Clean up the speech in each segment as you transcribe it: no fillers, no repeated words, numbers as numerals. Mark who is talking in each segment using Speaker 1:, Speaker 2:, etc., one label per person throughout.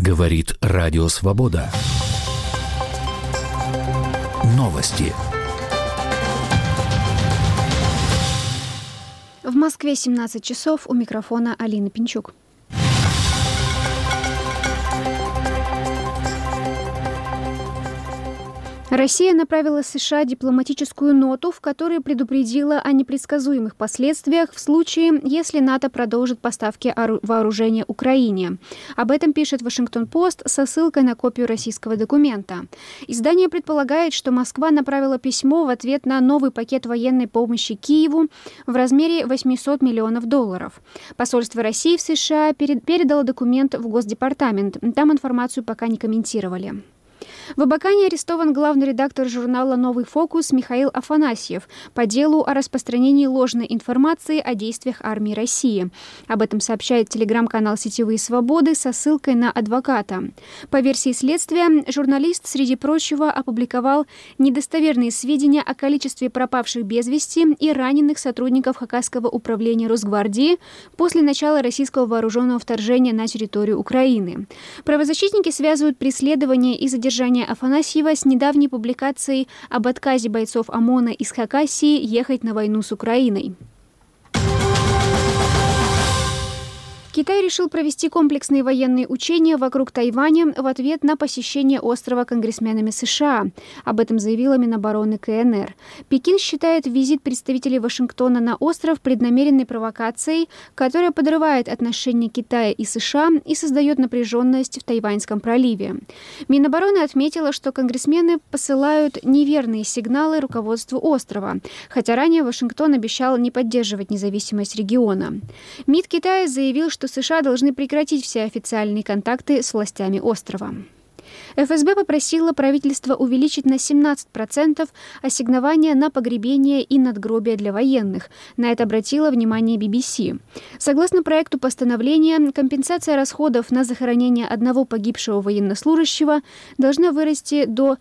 Speaker 1: Говорит Радио Свобода. Новости.
Speaker 2: В Москве 17 часов, у микрофона Алина Пинчук. Россия направила США дипломатическую ноту, в которой предупредила о непредсказуемых последствиях в случае, если НАТО продолжит поставки вооружения Украине. Об этом пишет Вашингтон-Пост со ссылкой на копию российского документа. Издание предполагает, что Москва направила письмо в ответ на новый пакет военной помощи Киеву в размере $800 миллионов. Посольство России в США передало документ в Госдепартамент. Там информацию пока не комментировали. В Абакане арестован главный редактор журнала «Новый фокус» Михаил Афанасьев по делу о распространении ложной информации о действиях армии России. Об этом сообщает телеграм-канал «Сетевые свободы» со ссылкой на адвоката. По версии следствия, журналист, среди прочего, опубликовал недостоверные сведения о количестве пропавших без вести и раненых сотрудников Хакасского управления Росгвардии после начала российского вооруженного вторжения на территорию Украины. Правозащитники связывают преследование и задержание Афанасьева с недавней публикацией об отказе бойцов ОМОНа из Хакасии ехать на войну с Украиной. Китай решил провести комплексные военные учения вокруг Тайваня в ответ на посещение острова конгрессменами США. Об этом заявила Минобороны КНР. Пекин считает визит представителей Вашингтона на остров преднамеренной провокацией, которая подрывает отношения Китая и США и создает напряженность в Тайваньском проливе. Минобороны отметила, что конгрессмены посылают неверные сигналы руководству острова, хотя ранее Вашингтон обещал не поддерживать независимость региона. МИД Китая заявил, что США должны прекратить все официальные контакты с властями острова. ФСБ попросила правительство увеличить на 17% ассигнования на погребение и надгробия для военных. На это обратила внимание BBC. Согласно проекту постановления, компенсация расходов на захоронение одного погибшего военнослужащего должна вырасти до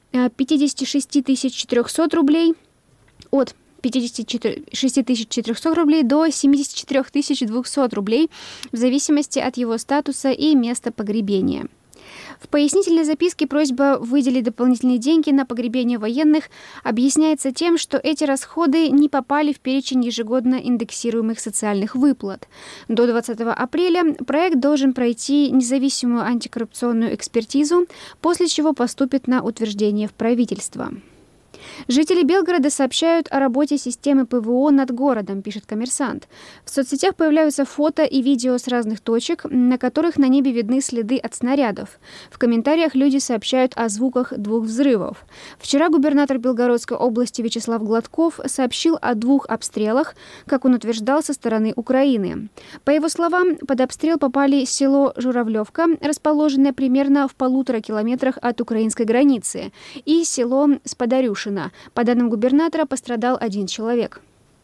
Speaker 2: 56 400 рублей от 56 400 рублей до 74 200 рублей в зависимости от его статуса и места погребения. В пояснительной записке просьба выделить дополнительные деньги на погребение военных объясняется тем, что эти расходы не попали в перечень ежегодно индексируемых социальных выплат. До 20 апреля проект должен пройти независимую антикоррупционную экспертизу, после чего поступит на утверждение в правительство. Жители Белгорода сообщают о работе системы ПВО над городом, пишет «Коммерсант». В соцсетях появляются фото и видео с разных точек, на которых на небе видны следы от снарядов. В комментариях люди сообщают о звуках 2 взрывов. Вчера губернатор Белгородской области Вячеслав Гладков сообщил о 2 обстрелах, как он утверждал, со стороны Украины. По его словам, под обстрел попали село Журавлевка, расположенное примерно в 1,5 километрах от украинской границы, и село Спадарюшино. По данным губернатора, пострадал 1 человек.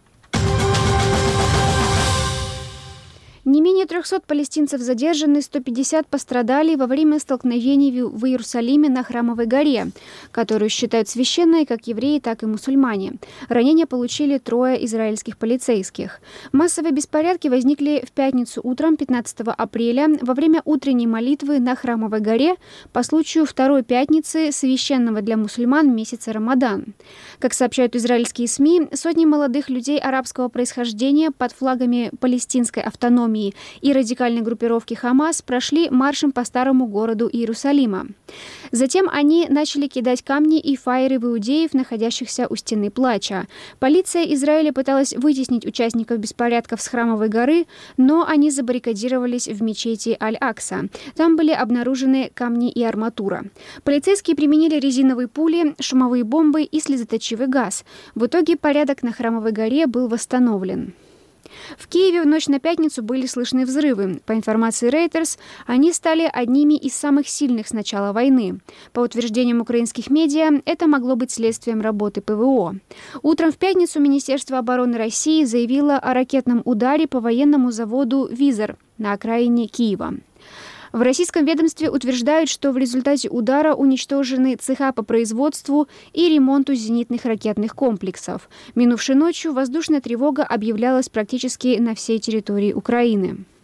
Speaker 2: Не менее 300 палестинцев задержаны, 150 пострадали во время столкновений в Иерусалиме на Храмовой горе, которую считают священной как евреи, так и мусульмане. Ранения получили 3 израильских полицейских. Массовые беспорядки возникли в пятницу утром 15 апреля во время утренней молитвы на Храмовой горе по случаю второй пятницы священного для мусульман месяца Рамадан. Как сообщают израильские СМИ, сотни молодых людей арабского происхождения под флагами палестинской автономии и радикальной группировки Хамас прошли маршем по старому городу Иерусалима. Затем они начали кидать камни и фаеры в иудеев, находящихся у стены плача. Полиция Израиля пыталась вытеснить участников беспорядков с Храмовой горы, но они забаррикадировались в мечети Аль-Акса. Там были обнаружены камни и арматура. Полицейские применили резиновые пули, шумовые бомбы и слезоточивый газ. В итоге порядок на Храмовой горе был восстановлен. В Киеве в ночь на пятницу были слышны взрывы. По информации Reuters, они стали одними из самых сильных с начала войны. По утверждениям украинских медиа, это могло быть следствием работы ПВО. Утром в пятницу Министерство обороны России заявило о ракетном ударе по военному заводу «Визор» на окраине Киева. В российском ведомстве утверждают, что в результате удара уничтожены цеха по производству и ремонту зенитных ракетных комплексов. Минувшей ночью воздушная тревога объявлялась практически на всей территории Украины.